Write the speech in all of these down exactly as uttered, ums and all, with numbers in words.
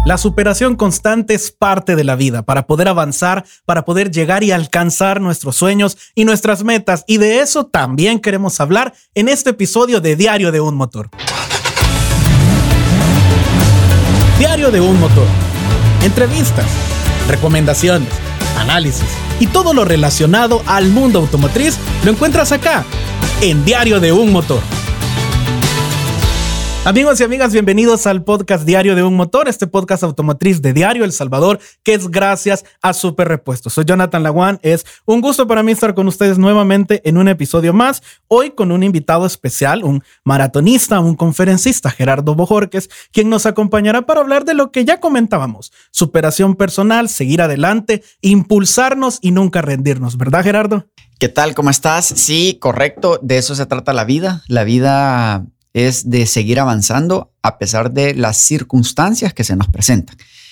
La superación constante es parte de la vida para poder avanzar, para poder llegar y alcanzar nuestros sueños y nuestras metas. Y de eso también queremos hablar en este episodio de Diario de un Motor. Diario de un Motor. Entrevistas, recomendaciones, análisis y todo lo relacionado al mundo automotriz lo encuentras acá, en Diario de un Motor. Amigos y amigas, bienvenidos al podcast Diario de un Motor, este podcast automotriz de Diario El Salvador, que es gracias a Super Repuestos. Soy Jonathan Laguán, es un gusto para mí estar con ustedes nuevamente en un episodio más, hoy con un invitado especial, un maratonista, un conferencista, Gerardo Bojorquez, quien nos acompañará para hablar de lo que ya comentábamos, superación personal, seguir adelante, impulsarnos y nunca rendirnos, ¿verdad, Gerardo? ¿Qué tal? ¿Cómo estás? Sí, correcto, de eso se trata la vida, la vida es de seguir avanzando a pesar de las circunstancias que se nos presentan.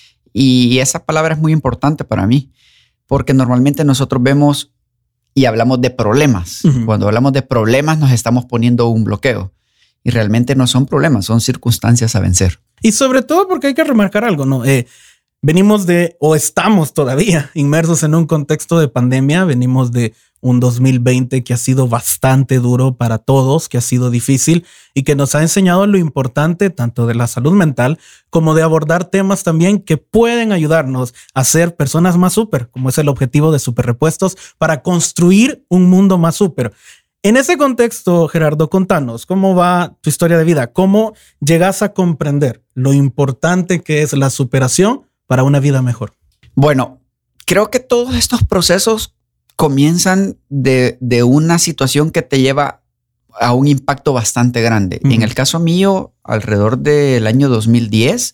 Y esa palabra es muy importante para mí, porque normalmente nosotros vemos y hablamos de problemas. Uh-huh. Cuando hablamos de problemas nos estamos poniendo un bloqueo. Y realmente no son problemas, son circunstancias a vencer. Y sobre todo porque hay que remarcar algo, ¿no? Eh, venimos de, o estamos todavía inmersos en un contexto de pandemia, venimos de un dos mil veinte que ha sido bastante duro para todos, que ha sido difícil y que nos ha enseñado lo importante tanto de la salud mental como de abordar temas también que pueden ayudarnos a ser personas más súper, como es el objetivo de Super Repuestos, para construir un mundo más súper. En ese contexto, Gerardo, contanos cómo va tu historia de vida, cómo llegas a comprender lo importante que es la superación para una vida mejor. Bueno, creo que todos estos procesos comienzan de, de una situación que te lleva a un impacto bastante grande. Uh-huh. En el caso mío, alrededor del año dos mil diez,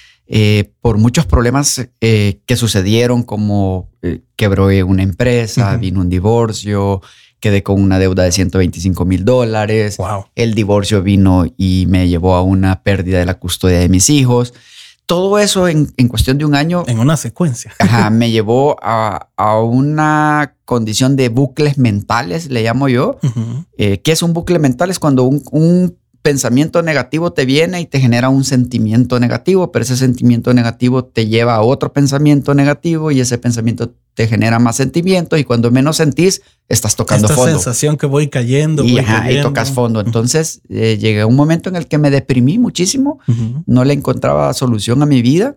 eh, por muchos problemas eh, que sucedieron, como eh, quebró una empresa, uh-huh. vino un divorcio, quedé con una deuda de ciento veinticinco mil dólares. Wow. El divorcio vino y me llevó a una pérdida de la custodia de mis hijos. Todo eso en, en cuestión de un año. En una secuencia. Ajá, me llevó a, a una condición de bucles mentales, le llamo yo. Uh-huh. Eh, ¿Qué es un bucle mental? Es cuando un, un pensamiento negativo te viene y te genera un sentimiento negativo, pero ese sentimiento negativo te lleva a otro pensamiento negativo y ese pensamiento te genera más sentimientos y cuando menos sentís, estás tocando Esta fondo. Esta sensación que voy cayendo. Y, voy ajá, cayendo. y tocas fondo. Entonces uh-huh. eh, llegué a un momento en el que me deprimí muchísimo. Uh-huh. No le encontraba solución a mi vida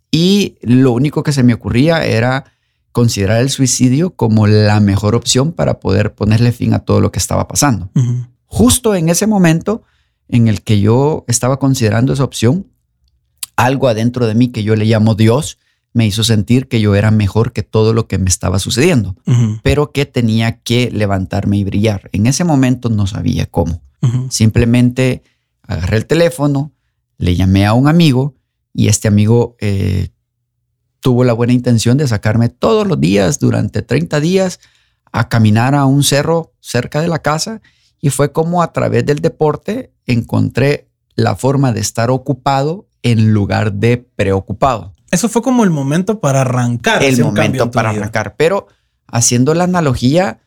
y lo único que se me ocurría era considerar el suicidio como la mejor opción para poder ponerle fin a todo lo que estaba pasando. Uh-huh. Justo en ese momento en el que yo estaba considerando esa opción, algo adentro de mí que yo le llamo Dios me hizo sentir que yo era mejor que todo lo que me estaba sucediendo, uh-huh. pero que tenía que levantarme y brillar. En ese momento no sabía cómo. Uh-huh. Simplemente agarré el teléfono, le llamé a un amigo y este amigo eh, tuvo la buena intención de sacarme todos los días durante treinta días a caminar a un cerro cerca de la casa y fue como a través del deporte encontré la forma de estar ocupado en lugar de preocupado. Eso fue como el momento para arrancar. El momento para vida. arrancar. Pero haciendo la analogía,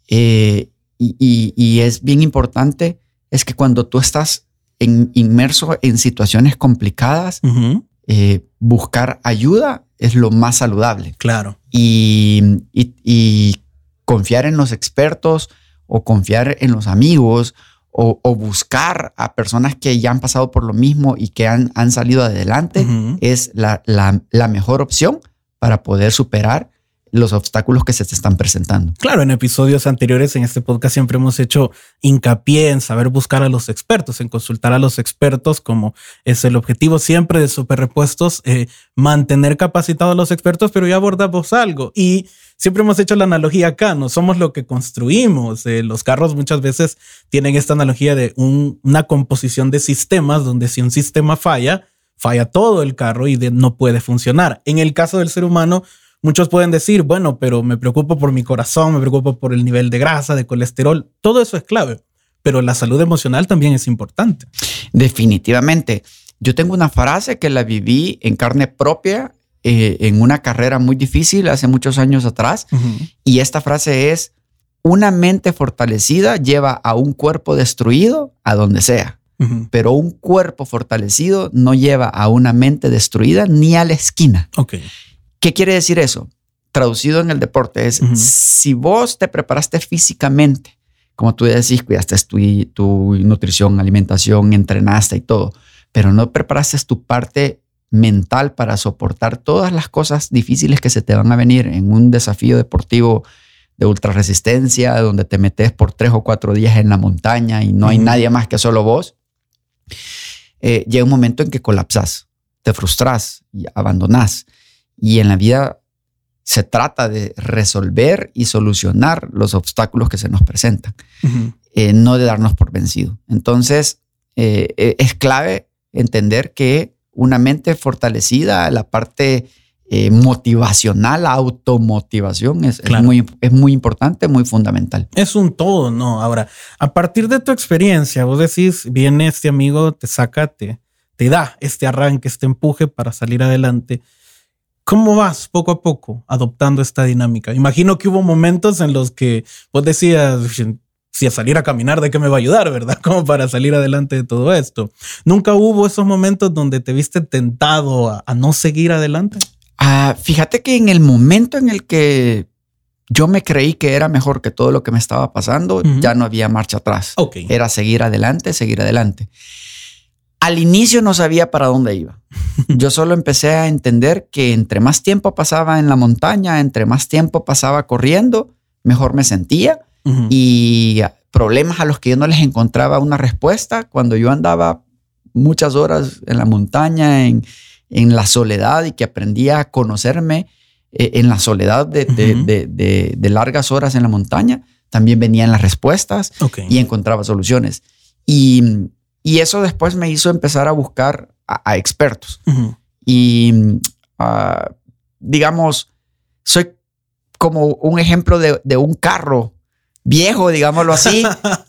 eh, y, y, y es bien importante, es que cuando tú estás en, inmerso en situaciones complicadas, uh-huh. eh, buscar ayuda es lo más saludable. Claro. Y, y, y confiar en los expertos o confiar en los amigos o, o buscar a personas que ya han pasado por lo mismo y que han, han salido adelante uh-huh. es la, la, la mejor opción para poder superar los obstáculos que se te están presentando. Claro, en episodios anteriores en este podcast siempre hemos hecho hincapié en saber buscar a los expertos, en consultar a los expertos, como es el objetivo siempre de Super Repuestos, eh, mantener capacitados a los expertos, pero ya abordamos algo y siempre hemos hecho la analogía acá, no somos lo que construimos. Eh, los carros muchas veces tienen esta analogía de un, una composición de sistemas donde si un sistema falla, falla todo el carro y de, no puede funcionar. En el caso del ser humano, muchos pueden decir, bueno, pero me preocupo por mi corazón, me preocupo por el nivel de grasa, de colesterol. Todo eso es clave, pero la salud emocional también es importante. Definitivamente. Yo tengo una frase que la viví en carne propia eh, en una carrera muy difícil hace muchos años atrás. Uh-huh. Y esta frase es, una mente fortalecida lleva a un cuerpo destruido a donde sea. Uh-huh. Pero un cuerpo fortalecido no lleva a una mente destruida ni a la esquina. Okay. ¿Qué quiere decir eso? Traducido en el deporte es, uh-huh. si vos te preparaste físicamente, como tú decís, cuidaste tu, tu nutrición, alimentación, entrenaste y todo, pero no preparaste tu parte mental para soportar todas las cosas difíciles que se te van a venir en un desafío deportivo de ultra resistencia, donde te metes por tres o cuatro días en la montaña y no hay uh-huh. nadie más que solo vos, eh, llega un momento en que colapsas, te frustras y abandonás. Y en la vida se trata de resolver y solucionar los obstáculos que se nos presentan, uh-huh. eh, no de darnos por vencido. Entonces, eh, es clave entender que una mente fortalecida, la parte Eh, motivacional, la automotivación es, claro. es, muy, es muy importante, muy fundamental. Es un todo, ¿no? Ahora, a partir de tu experiencia, vos decís, viene este amigo, te saca, te, te da este arranque, este empuje para salir adelante. ¿Cómo vas poco a poco adoptando esta dinámica? Imagino que hubo momentos en los que vos decías, si a salir a caminar, ¿de qué me va a ayudar, verdad? Como para salir adelante de todo esto. ¿Nunca hubo esos momentos donde te viste tentado a, a no seguir adelante? Uh, fíjate que en el momento en el que yo me creí que era mejor que todo lo que me estaba pasando, uh-huh. ya no había marcha atrás. Okay. Era seguir adelante, seguir adelante. Al inicio no sabía para dónde iba. Yo solo empecé a entender que entre más tiempo pasaba en la montaña, entre más tiempo pasaba corriendo, mejor me sentía. Uh-huh. Y problemas a los que yo no les encontraba una respuesta, cuando yo andaba muchas horas en la montaña, en en la soledad, y que aprendí a conocerme eh, en la soledad de, uh-huh. de, de, de, de largas horas en la montaña, también venían las respuestas okay. y encontraba soluciones. Y, y eso después me hizo empezar a buscar a, a expertos. Uh-huh. Y uh, digamos, soy como un ejemplo de, de un carro viejo, digámoslo así,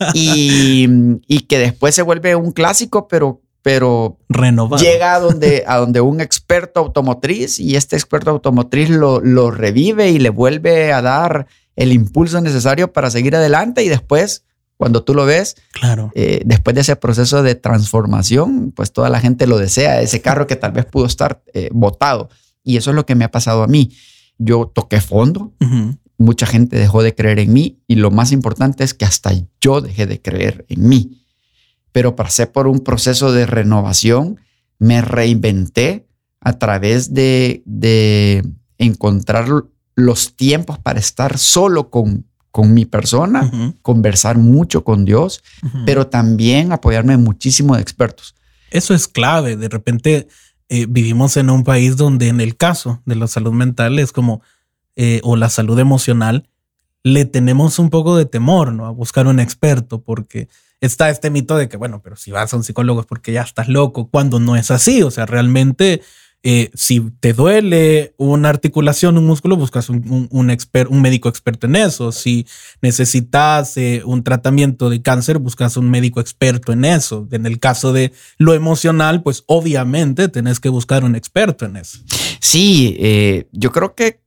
y, y que después se vuelve un clásico, pero pero renovado. Llega a donde, a donde un experto automotriz, y este experto automotriz lo, lo revive y le vuelve a dar el impulso necesario para seguir adelante. Y después, cuando tú lo ves, claro. eh, después de ese proceso de transformación, pues toda la gente lo desea, ese carro que tal vez pudo estar eh, botado. Y eso es lo que me ha pasado a mí. Yo toqué fondo, uh-huh. mucha gente dejó de creer en mí, y lo más importante es que hasta yo dejé de creer en mí. Pero pasé por un proceso de renovación, me reinventé a través de, de encontrar los tiempos para estar solo con, con mi persona, uh-huh. conversar mucho con Dios, uh-huh. pero también apoyarme muchísimo de expertos. Eso es clave. De repente eh, vivimos en un país donde en el caso de la salud mental es como, eh, o la salud emocional, le tenemos un poco de temor, ¿no? A buscar un experto, porque está este mito de que, bueno, pero si vas a un psicólogo es porque ya estás loco, cuando no es así. O sea, realmente, eh, si te duele una articulación, un músculo, buscas un, un, un, exper- un médico experto en eso. Si necesitas eh, un tratamiento de cáncer, buscas un médico experto en eso. En el caso de lo emocional, pues obviamente tenés que buscar un experto en eso. Sí, eh, yo creo que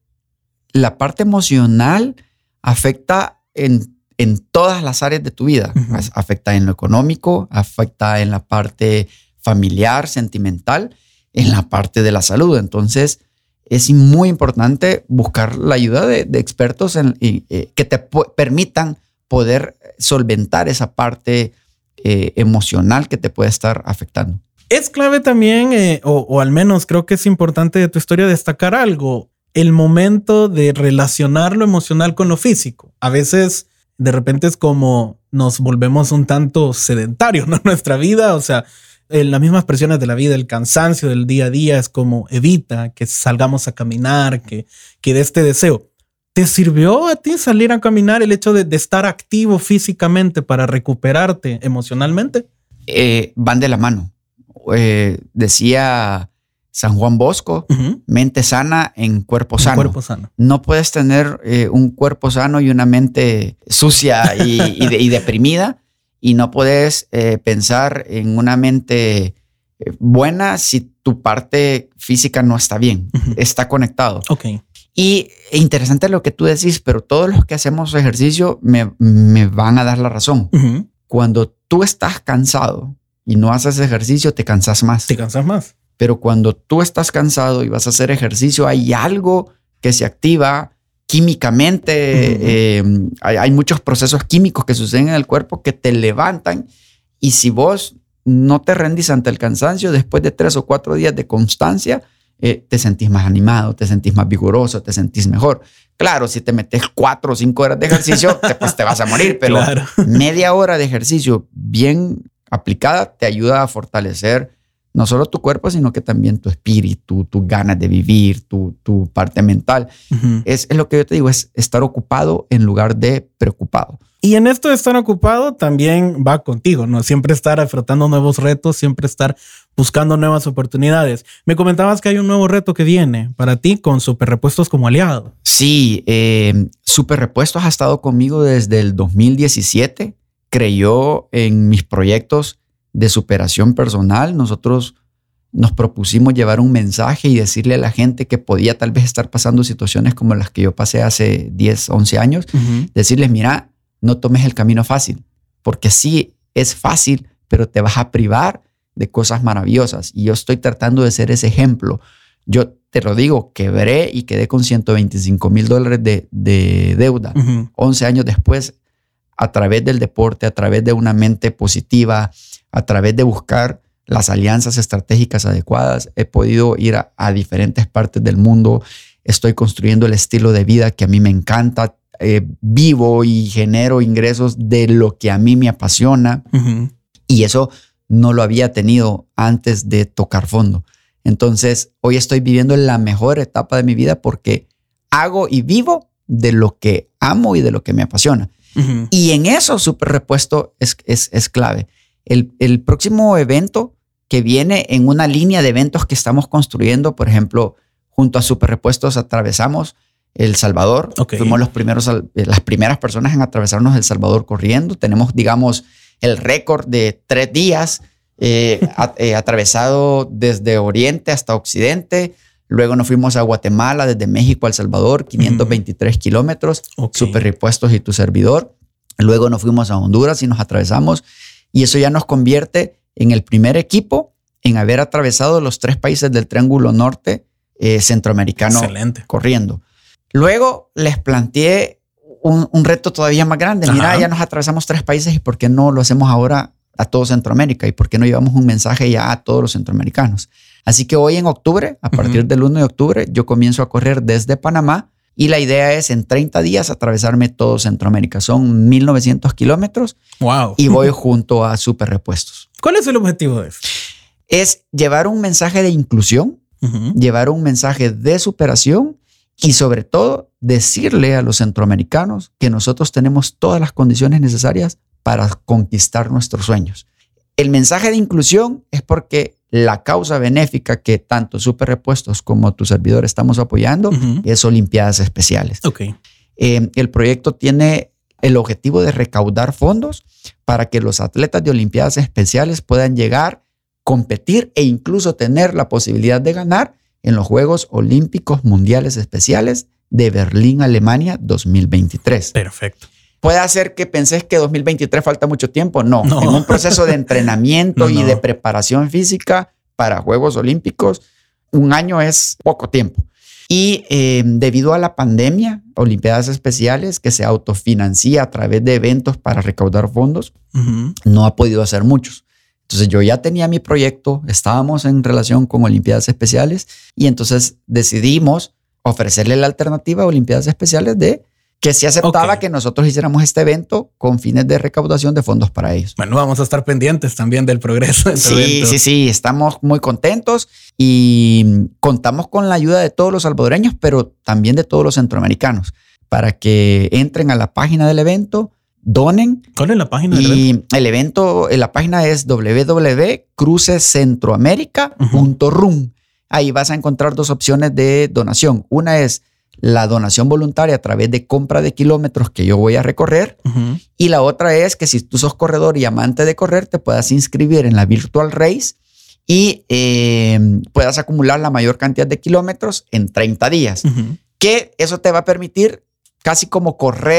la parte emocional afecta en en todas las áreas de tu vida. Uh-huh. Afecta en lo económico, afecta en la parte familiar, sentimental, en la parte de la salud. Entonces, es muy importante buscar la ayuda de, de expertos en, eh, que te po- permitan poder solventar esa parte eh, emocional que te puede estar afectando. Es clave también, eh, o, o al menos creo que es importante de tu historia destacar algo, el momento de relacionar lo emocional con lo físico. A veces de repente es como nos volvemos un tanto sedentarios, ¿no? En nuestra vida, o sea, en las mismas presiones de la vida, el cansancio del día a día es como evita que salgamos a caminar, que, que de este deseo. ¿Te sirvió a ti salir a caminar, el hecho de, de estar activo físicamente para recuperarte emocionalmente? Eh, van de la mano. Eh, decía San Juan Bosco, uh-huh. mente sana en cuerpo sano. Cuerpo sano. No puedes tener eh, un cuerpo sano y una mente sucia y, y, de, y deprimida, y no puedes eh, pensar en una mente eh, buena si tu parte física no está bien, uh-huh. está conectado. Okay. Y interesante lo que tú decís, pero todos los que hacemos ejercicio me, me van a dar la razón. Uh-huh. Cuando tú estás cansado y no haces ejercicio, te cansas más. Te cansas más. Pero cuando tú estás cansado y vas a hacer ejercicio, hay algo que se activa químicamente. Uh-huh. eh, hay, hay muchos procesos químicos que suceden en el cuerpo que te levantan. Y si vos no te rendís ante el cansancio, después de tres o cuatro días de constancia, eh, te sentís más animado, te sentís más vigoroso, te sentís mejor. Claro, si te metes cuatro o cinco horas de ejercicio, te, pues te vas a morir. Pero claro. media hora de ejercicio bien aplicada te ayuda a fortalecer no solo tu cuerpo, sino que también tu espíritu, tus ganas de vivir, tu, tu parte mental. Uh-huh. Es, es lo que yo te digo, es estar ocupado en lugar de preocupado. Y en esto de estar ocupado también va contigo, ¿no? Siempre estar afrontando nuevos retos, siempre estar buscando nuevas oportunidades. Me comentabas que hay un nuevo reto que viene para ti con Super Repuestos como aliado. Sí, eh, Super Repuestos ha estado conmigo desde el dos mil diecisiete. Creyó en mis proyectos de superación personal. Nosotros nos propusimos llevar un mensaje y decirle a la gente que podía tal vez estar pasando situaciones como las que yo pasé hace diez, once años. Uh-huh. Decirles, mira, no tomes el camino fácil, porque sí es fácil, pero te vas a privar de cosas maravillosas. Y yo estoy tratando de ser ese ejemplo. Yo te lo digo, quebré y quedé con ciento veinticinco mil dólares de, de deuda. Uh-huh. once años después, a través del deporte, a través de una mente positiva, a través de buscar las alianzas estratégicas adecuadas, he podido ir a, a diferentes partes del mundo. Estoy construyendo el estilo de vida que a mí me encanta. Eh, vivo y genero ingresos de lo que a mí me apasiona. Uh-huh. Y eso no lo había tenido antes de tocar fondo. Entonces, hoy estoy viviendo la mejor etapa de mi vida porque hago y vivo de lo que amo y de lo que me apasiona. Uh-huh. Y en eso Super Repuesto es, es, es clave. El, el próximo evento que viene en una línea de eventos que estamos construyendo, por ejemplo, junto a Super Repuestos atravesamos El Salvador. Okay. Fuimos los primeros, las primeras personas en atravesarnos El Salvador corriendo. Tenemos, digamos, el récord de tres días eh, a, eh, atravesado desde Oriente hasta Occidente. Luego nos fuimos a Guatemala, desde México a El Salvador, quinientos veintitrés uh-huh. kilómetros, okay. Super Repuestos y tu servidor. Luego nos fuimos a Honduras y nos atravesamos. Y eso ya nos convierte en el primer equipo en haber atravesado los tres países del Triángulo Norte eh, centroamericano. Excelente. Corriendo. Luego les planteé un, un reto todavía más grande. Mira, Ajá. ya nos atravesamos tres países y ¿por qué no lo hacemos ahora a todo Centroamérica? ¿Y por qué no llevamos un mensaje ya a todos los centroamericanos? Así que hoy en octubre, a partir uh-huh. del uno de octubre, yo comienzo a correr desde Panamá y la idea es en treinta días atravesarme todo Centroamérica. Son mil novecientos kilómetros. Wow. Y voy junto a Super Repuestos. ¿Cuál es el objetivo de esto? Es llevar un mensaje de inclusión, uh-huh. llevar un mensaje de superación y sobre todo decirle a los centroamericanos que nosotros tenemos todas las condiciones necesarias para conquistar nuestros sueños. El mensaje de inclusión es porque la causa benéfica que tanto Super Repuestos como tu servidor estamos apoyando uh-huh. es Olimpiadas Especiales. Okay. Eh, el proyecto tiene el objetivo de recaudar fondos para que los atletas de Olimpiadas Especiales puedan llegar, competir e incluso tener la posibilidad de ganar en los Juegos Olímpicos Mundiales Especiales de Berlín, Alemania, dos mil veintitrés. Perfecto. ¿Puede hacer que pensés que dos mil veintitrés falta mucho tiempo? No. no. En un proceso de entrenamiento no, y no. de preparación física para Juegos Olímpicos, un año es poco tiempo. Y eh, debido a la pandemia, Olimpiadas Especiales, que se autofinancia a través de eventos para recaudar fondos, uh-huh. no ha podido hacer muchos. Entonces yo ya tenía mi proyecto, estábamos en relación con Olimpiadas Especiales y entonces decidimos ofrecerle la alternativa a Olimpiadas Especiales de que se aceptaba okay. que nosotros hiciéramos este evento con fines de recaudación de fondos para ellos. Bueno, vamos a estar pendientes también del progreso de este sí, evento. Sí, sí, estamos muy contentos y contamos con la ayuda de todos los salvadoreños, pero también de todos los centroamericanos para que entren a la página del evento, donen. ¿Cuál es la página del y evento? El evento, la página es doble u doble u doble u punto cruce centroamérica punto rum. Uh-huh. Ahí vas a encontrar dos opciones de donación. Una es la donación voluntaria a través de compra de kilómetros que yo voy a recorrer. Uh-huh. Y la otra es que si tú sos corredor y amante de correr, te puedas inscribir en la Virtual Race y eh, puedas acumular la mayor cantidad de kilómetros en treinta días. Uh-huh. Que eso te va a permitir casi como correr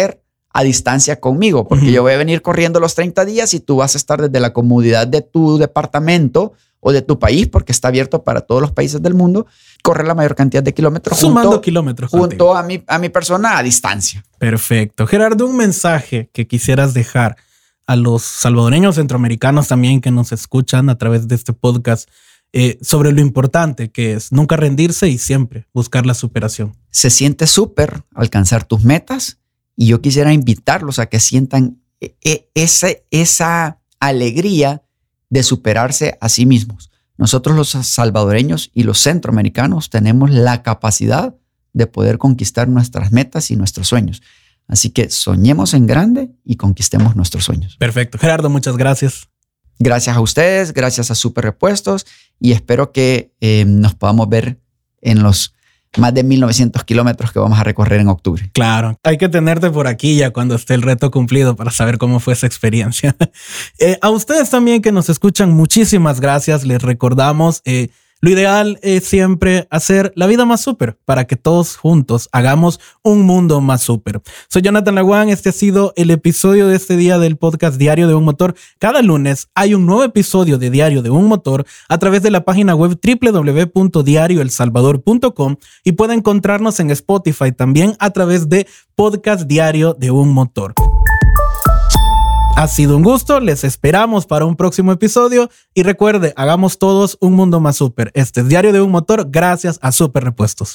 a distancia conmigo, porque uh-huh. yo voy a venir corriendo los treinta días y tú vas a estar desde la comodidad de tu departamento o de tu país, porque está abierto para todos los países del mundo, correr la mayor cantidad de kilómetros. Sumando junto, kilómetros. Junto a mi, a mi persona a distancia. Perfecto. Gerardo, un mensaje que quisieras dejar a los salvadoreños, centroamericanos también que nos escuchan a través de este podcast eh, sobre lo importante que es nunca rendirse y siempre buscar la superación. Se siente súper alcanzar tus metas y yo quisiera invitarlos a que sientan esa, esa alegría de superarse a sí mismos. Nosotros los salvadoreños y los centroamericanos tenemos la capacidad de poder conquistar nuestras metas y nuestros sueños. Así que soñemos en grande y conquistemos nuestros sueños. Perfecto. Gerardo, muchas gracias. Gracias a ustedes, gracias a Super Repuestos y espero que eh, nos podamos ver en los más de mil novecientos kilómetros que vamos a recorrer en octubre. Claro, hay que tenerte por aquí ya cuando esté el reto cumplido para saber cómo fue esa experiencia. eh, a ustedes también que nos escuchan, muchísimas gracias. Les recordamos, eh, lo ideal es siempre hacer la vida más súper para que todos juntos hagamos un mundo más súper. Soy Jonathan Laguán. Este ha sido el episodio de este día del podcast Diario de un Motor. Cada lunes hay un nuevo episodio de Diario de un Motor a través de la página web doble u doble u doble u punto diario el salvador punto com y puede encontrarnos en Spotify también a través de Podcast Diario de un Motor. Ha sido un gusto, les esperamos para un próximo episodio y recuerde, hagamos todos un mundo más súper. Este es Diario de un Motor gracias a Super Repuestos.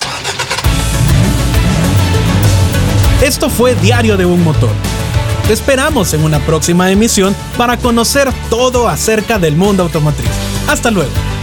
Esto fue Diario de un Motor. Te esperamos en una próxima emisión para conocer todo acerca del mundo automotriz. Hasta luego.